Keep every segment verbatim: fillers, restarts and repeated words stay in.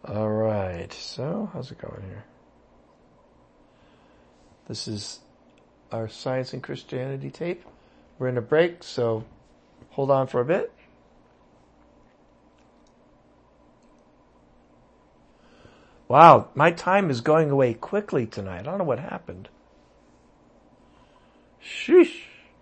All right, so how's it going here? This is our Science and Christianity tape. We're in a break, so hold on for a bit. Wow, my time is going away quickly tonight. I don't know what happened. Sheesh.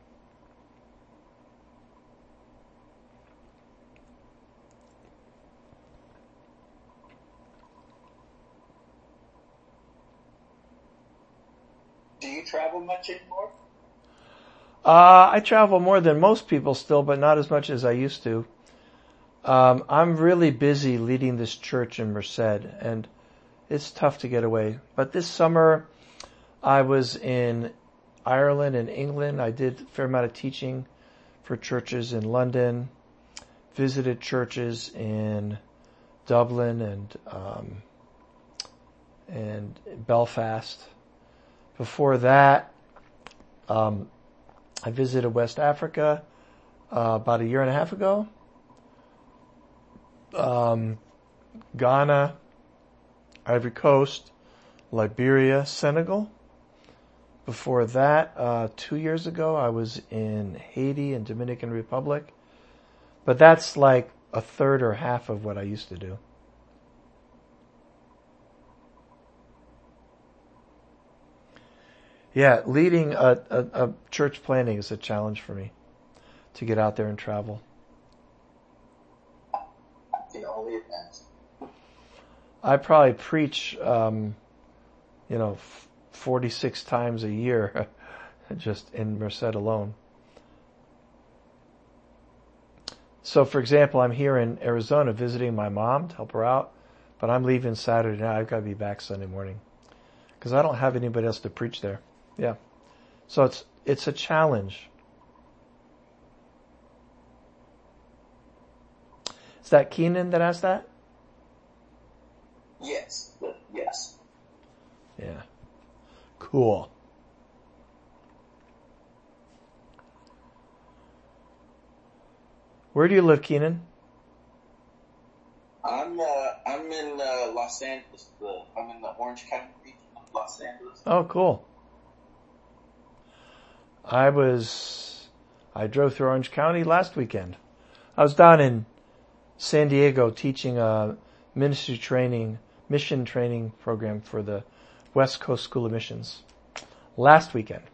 Do you travel much anymore? Uh, I travel more than most people still, but not as much as I used to. Um, I'm really busy leading this church in Merced, and it's tough to get away. But this summer, I was in Ireland and England. I did a fair amount of teaching for churches in London, visited churches in Dublin and um, and Belfast. Before that, um, I visited West Africa uh, about a year and a half ago. Um, Ghana, Ivory Coast, Liberia, Senegal. Before that, uh, two years ago, I was in Haiti and Dominican Republic. But that's like a third or half of what I used to do. Yeah, leading a, a, a church planting is a challenge for me to get out there and travel. The only advance. I probably preach, um, you know, f- forty-six times a year, just in Merced alone. So, for example, I'm here in Arizona visiting my mom to help her out, but I'm leaving Saturday night. I've got to be back Sunday morning because I don't have anybody else to preach there. Yeah. So it's it's a challenge. Is that Keenan that asked that? Yes. Yes. Yeah. Cool. Where do you live, Keenan? I'm uh, I'm in uh, Los Angeles. The, I'm in the Orange County region of Los Angeles. Oh, cool. I was, I drove through Orange County last weekend. I was down in San Diego teaching a ministry training, mission training program for the West Coast School of Missions last weekend.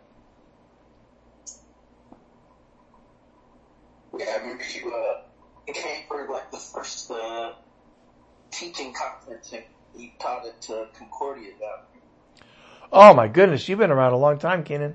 Yeah, I remember you uh, came for like the first uh, teaching conference and you taught it to Concordia down here. Oh my goodness, you've been around a long time, Keenan.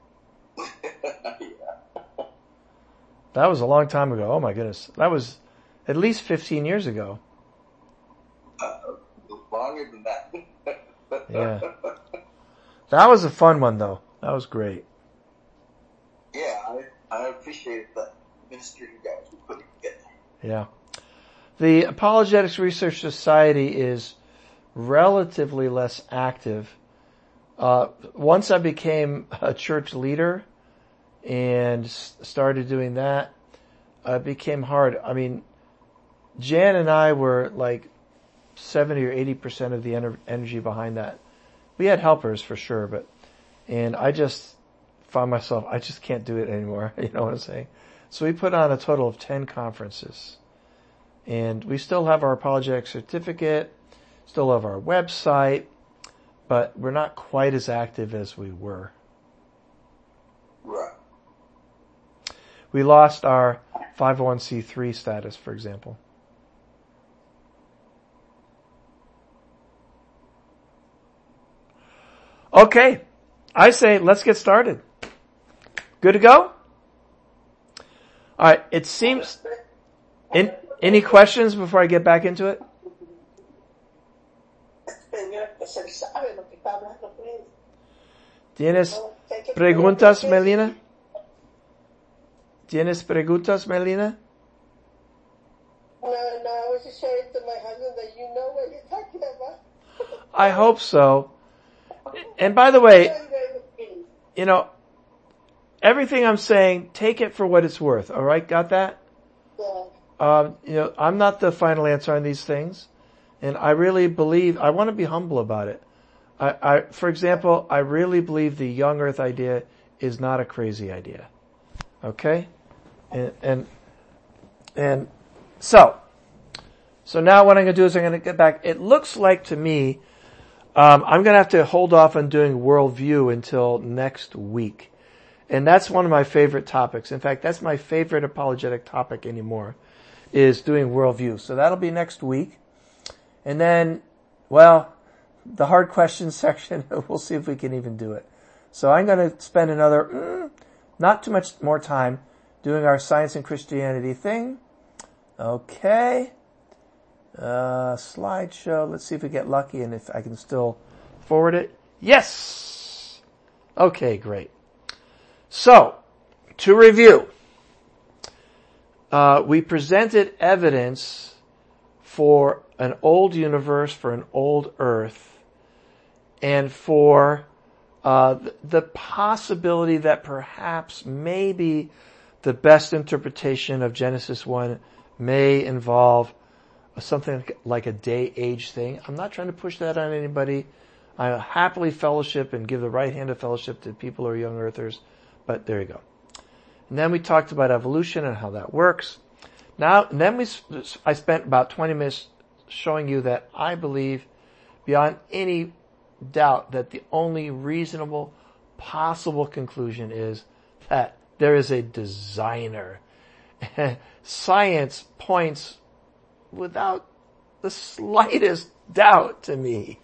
Yeah. That was a long time ago. Oh my goodness. That was at least fifteen years ago. Uh, longer than that. Yeah. That was a fun one though. That was great. Yeah, I, I appreciate the ministry you guys were putting together. Yeah. The Apologetics Research Society is relatively less active. Uh, once I became a church leader and s- started doing that, uh, it became hard. I mean, Jan and I were like seventy or eighty percent of the ener- energy behind that. We had helpers for sure, but, and I just found myself, I just can't do it anymore. You know what I'm saying? So we put on a total of ten conferences. And we still have our apologetic certificate, still have our website, but we're not quite as active as we were. Right. We lost our five oh one c three status, for example. Okay, I say let's get started. Good to go? All right, it seems... In, any questions before I get back into it? ¿Tienes preguntas, Melina? ¿Tienes preguntas, Melina? No, no, I was just showing to my husband that you know what you're talking about. I hope so. And by the way, you know, everything I'm saying, take it for what it's worth. All right, got that? Yeah. Um, you know, I'm not the final answer on these things. And I really believe, I want to be humble about it. I, I, for example, I really believe the young earth idea is not a crazy idea. Okay? And, and, and so, so now what I'm going to do is I'm going to get back. It looks like to me, um, I'm going to have to hold off on doing worldview until next week. And that's one of my favorite topics. In fact, that's my favorite apologetic topic anymore, is doing worldview. So that'll be next week. And then, well, the hard questions section, we'll see if we can even do it. So I'm going to spend another, mm, not too much more time doing our Science and Christianity thing. Okay. Uh, slideshow. Let's see if we get lucky and if I can still forward it. Yes! Okay, great. So, to review, uh, we presented evidence for an old universe, for an old earth, and for uh, the possibility that perhaps maybe the best interpretation of Genesis one may involve something like a day-age thing. I'm not trying to push that on anybody. I happily fellowship and give the right hand of fellowship to people who are young earthers. But there you go. And then we talked about evolution and how that works. Now, and then we, I spent about twenty minutes showing you that I believe beyond any doubt that the only reasonable possible conclusion is that there is a designer. Science points without the slightest doubt to me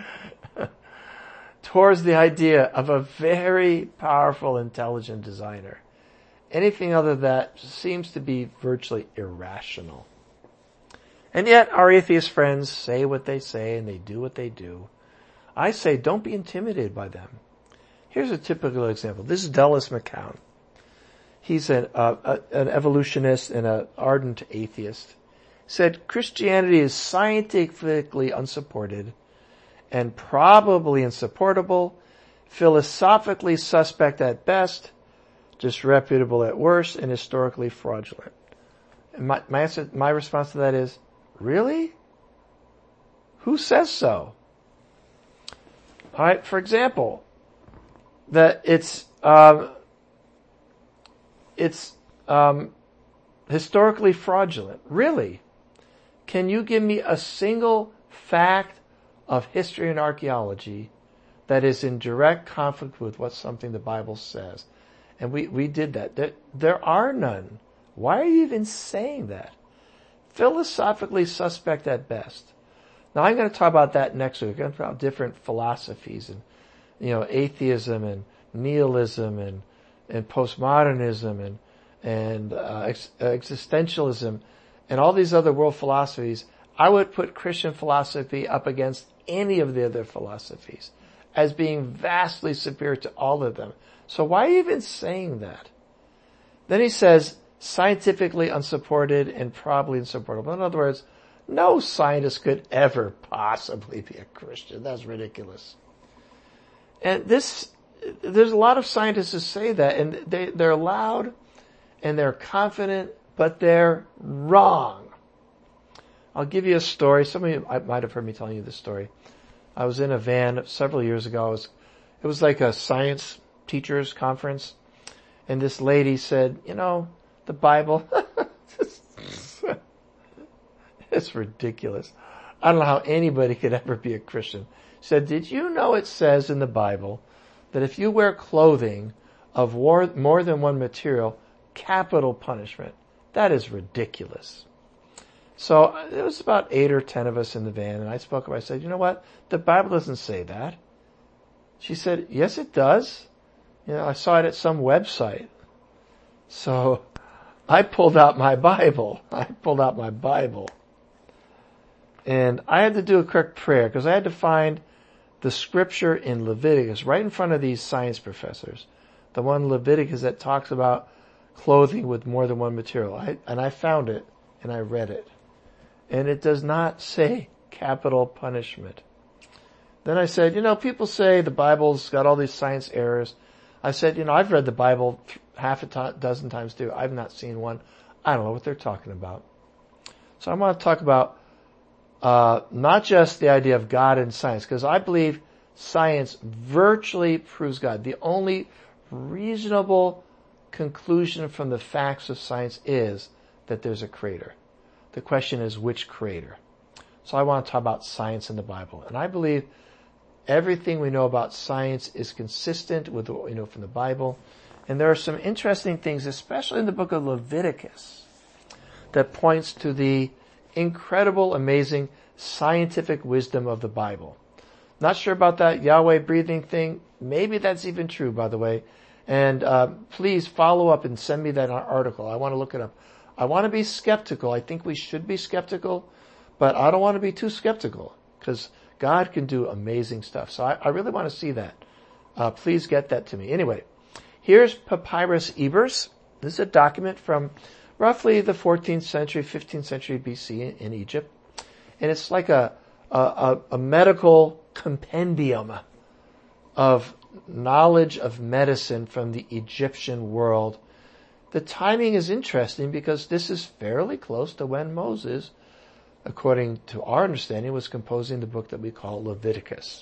towards the idea of a very powerful, intelligent designer. Anything other than that seems to be virtually irrational. And yet our atheist friends say what they say and they do what they do. I say don't be intimidated by them. Here's a typical example. This is Dallas McCown. He's an, uh, a, an evolutionist and an ardent atheist. He said Christianity is scientifically unsupported and probably insupportable, philosophically suspect at best, disreputable at worst, and historically fraudulent. And my, my answer, my response to that is, really? Who says so? All right, for example, that it's um, it's um, historically fraudulent. Really? Can you give me a single fact of history and archaeology that is in direct conflict with what something the Bible says? And we, we did that. There, there are none. Why are you even saying that? Philosophically suspect at best. Now I'm going to talk about that next week. I'm going to talk about different philosophies and, you know, atheism and nihilism and, and postmodernism and, and, uh, ex- existentialism and all these other world philosophies. I would put Christian philosophy up against any of the other philosophies as being vastly superior to all of them. So why are you even saying that? Then he says, scientifically unsupported and probably insupportable. In other words, no scientist could ever possibly be a Christian. That's ridiculous. And this, there's a lot of scientists who say that, and they, they're loud and they're confident, but they're wrong. I'll give you a story. Some of you might have heard me telling you this story. I was in a van several years ago. It was, it was like a science teachers conference. And this lady said, you know, the Bible, it's ridiculous. I don't know how anybody could ever be a Christian. She said, did you know it says in the Bible that if you wear clothing of war, more than one material, capital punishment? That is ridiculous. So there was about eight or ten of us in the van, and I spoke up. I said, you know what? The Bible doesn't say that. She said, yes, it does. You know, I saw it at some website. So I pulled out my Bible. I pulled out my Bible. And I had to do a quick prayer because I had to find the scripture in Leviticus right in front of these science professors. The one in Leviticus that talks about clothing with more than one material. I, and I found it and I read it. And it does not say capital punishment. Then I said, you know, people say the Bible's got all these science errors. I said, you know, I've read the Bible half a to- dozen times too. I've not seen one. I don't know what they're talking about. So I want to talk about uh, not just the idea of God and science, because I believe science virtually proves God. The only reasonable conclusion from the facts of science is that there's a creator. The question is, which creator? So I want to talk about science in the Bible. And I believe everything we know about science is consistent with what we know from the Bible. And there are some interesting things, especially in the book of Leviticus, that points to the incredible, amazing scientific wisdom of the Bible. Not sure about that Yahweh breathing thing. Maybe that's even true, by the way. And uh, please follow up and send me that article. I want to look it up. I want to be skeptical. I think we should be skeptical, but I don't want to be too skeptical because God can do amazing stuff. So I, I really want to see that. Uh, please get that to me. Anyway, here's Papyrus Ebers. This is a document from roughly the fourteenth century, fifteenth century B C in, in Egypt. And it's like a, a, a medical compendium of knowledge of medicine from the Egyptian world. The timing is interesting because this is fairly close to when Moses, according to our understanding, was composing the book that we call Leviticus.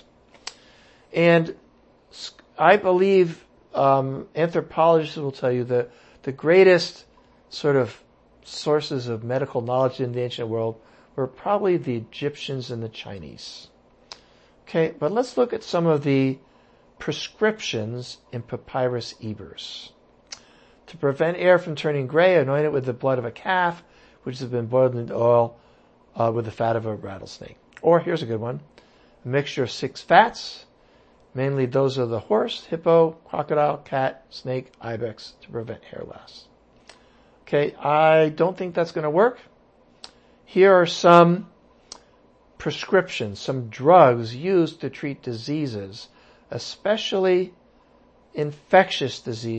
And I believe um, anthropologists will tell you that the greatest sort of sources of medical knowledge in the ancient world were probably the Egyptians and the Chinese. Okay, but let's look at some of the prescriptions in Papyrus Ebers. To prevent hair from turning gray, anoint it with the blood of a calf, which has been boiled in oil uh, with the fat of a rattlesnake. Or here's a good one. A mixture of six fats, mainly those of the horse, hippo, crocodile, cat, snake, ibex, to prevent hair loss. Okay, I don't think that's going to work. Here are some prescriptions, some drugs used to treat diseases, especially infectious disease.